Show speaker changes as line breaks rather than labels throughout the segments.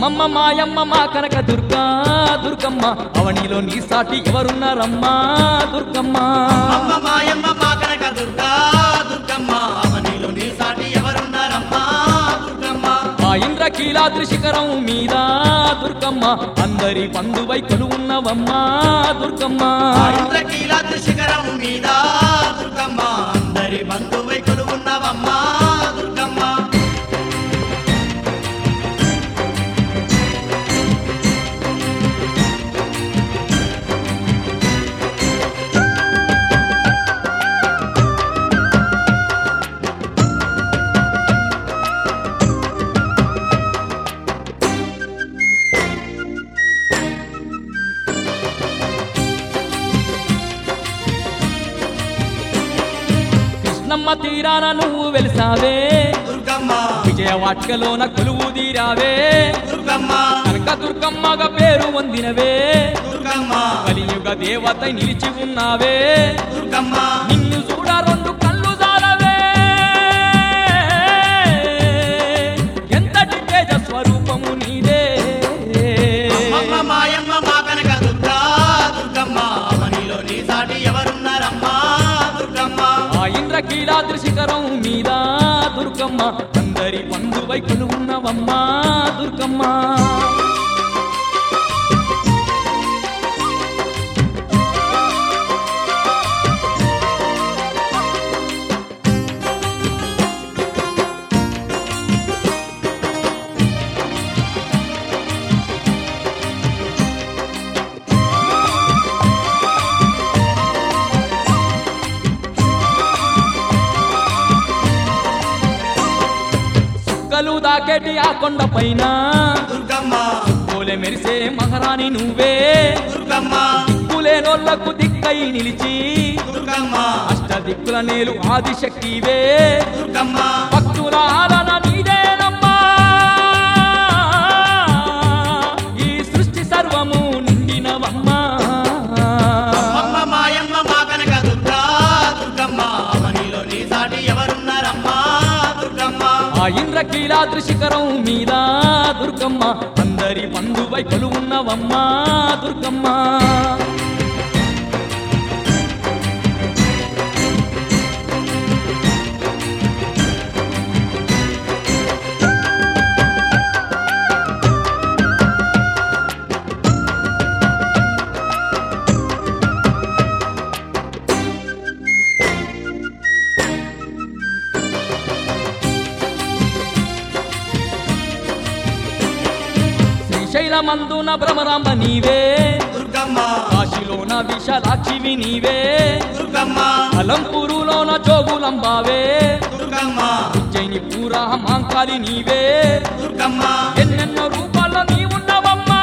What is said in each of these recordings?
అమ్మమ్మ మాయమ్మ మా కనక దుర్గా దుర్గమ్మ అవనిలో నీ సాటి ఎవరున్నారమ్మా దుర్గమ్మ
అమ్మ మాయమ్మ మా కనక దుర్గా దుర్గమ్మ అవనిలో నీ సాటి ఎవరున్నారమ్మా దుర్గమ్మ
ఆ ఇంద్రకీలాద్రి శిఖరం మీద దుర్గమ్మ అందరి బంధువై కొలువున్నవమ్మా దుర్గమ్మ
ఆ ఇంద్రకీలాద్రి శిఖరం మీద దుర్గమ్మ అందరి బంధువై కొలువున్నవమ్మా దుర్గమ్మ
కృష్ణమ్మ తీరాన నువ్వు వెలిసావే
దుర్గమ్మ
విజయవాటికలోన కొలువు తీరావే
దుర్గమ్మ
కనక దుర్గమ్మగా పేరు పొందినవే
దుర్గమ్మ
కలియుగ దేవత నిలిచి ఉన్నావే
దుర్గమ్మ
నిన్ను చూడ రెండు కళ్ళు జాలవే ఎంతటి తేజ స్వరూపము నీదే
అమ్మ మాయమ్మ మా కనక దుర్గా దుర్గమ్మ అవనిలో నీ సాటి ఎవరున్నారమ్మా దుర్గమ్మ
ఆ ఇంద్రకీలాద్రి శిఖరం మీద దుర్గమ్మ అందరి బంధువై కొలువున్నవమ్మా దుర్గమ్మ చుక్కలు దాకేటి ఆ కొండ పైన
దుర్గమ్మ
పూలే మెరిసే మహారాణి నువ్వే
దుర్గమ్మ
దిక్కులేనోళ్లకు దిక్కై నిలిచి
దుర్గమ్మ
అష్ట దిక్కుల నేలు ఆదిశక్తివే
దుర్గమ్మ
భక్తుల ఆలన నీదేనమ్మా ఈ సృష్టి సర్వము నిండినవమ్మా
అమ్మ మాయమ్మ మా కనక దుర్గా దుర్గమ్మ అవనిలో నీ సాటి ఎవరున్నారమ్మా దుర్గమ్మ
ఆ ఇంద్రకీలాద్రి శిఖరం మీద దుర్గమ్మ అందరి బంధువై కొలువున్నవమ్మా దుర్గమ్మ శ్రీశైలమందున భ్రమరాంబ నీవే
దుర్గమ్మ
కాశీలోన విశాలాక్షివి నీవే
దుర్గమ్మ
అలంపూరులోన జోగులంబావే
దుర్గమ్మ
ఉజ్జయిని పూరా మాంకాలి నీవే
దుర్గమ్మ
ఎన్నెన్నో రూపాల్లో నీవున్నవమ్మా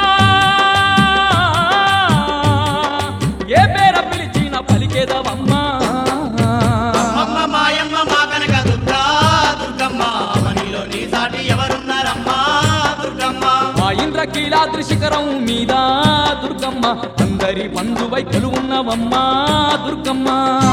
ఏ పేర పిలిచిన పలికేదవమ్మా
అమ్మ మాయమ్మ మా కనక దుర్గా దుర్గమ్మ అవనిలో నీ సాటి ఎవరున్నారమ్మా దుర్గమ్మ
ఆ ఇంద్రకీలాద్రి శిఖరం మీద దుర్గమ్మ అందరి బంధువై కొలువున్నవమ్మా దుర్గమ్మ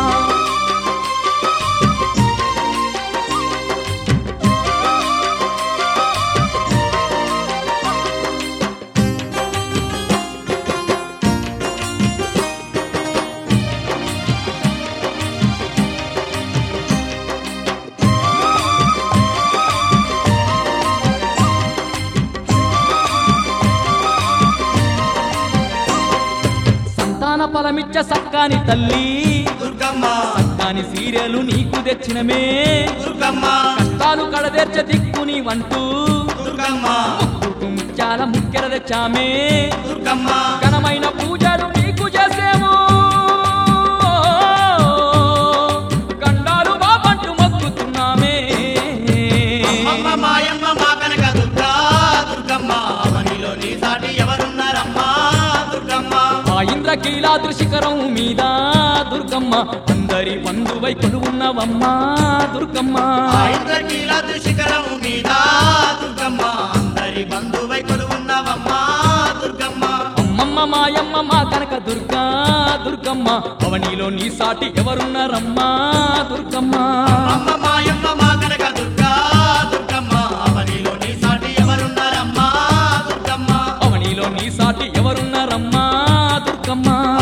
సంతాన ఫలమిచ్చ సక్కాని తల్లి
దుర్గమ్మ
సక్కాని సీరియలు నీకు తెచ్చినమే
దుర్గమ్మ
కష్టాలు కడదేర్చ దిక్కుని వంటూ
దుర్గమ్మ
ముక్కుకు ముత్యాల ముక్కెర తెచ్చామే
దుర్గమ్మ
ఘనమైన పూజలు నీకు చేసేము గండాలు బాబంటూ మొక్కుతున్నామే
అమ్మ మాయమ్మ మా కనక దుర్గా దుర్గమ్మ అవనిలో నీ సాటి ఎవరున్నారమ్మా దుర్గమ్మ
ఆ ఇంద్రకీలాద్రి శిఖరం మీద దుర్గమ్మ అందరి బంధువై కొలువున్నవమ్మా దుర్గమ్మ
ఆ ఇంద్రకీలాద్రి శిఖరం మీద దుర్గమ్మ అందరి బంధువై కొలువున్నవమ్మా దుర్గమ్మ
అమ్మమ్మ మాయమ్మ మా కనక దుర్గా దుర్గమ్మ అవనిలో నీ సాటి ఎవరున్నారమ్మా దుర్గమ్మ
అమ్మ మాయమ్మ మా కనక దుర్గా దుర్గమ్మ అవనిలో నీ సాటి ఎవరున్నారమ్మా దుర్గమ్మ
దుర్గమ్మ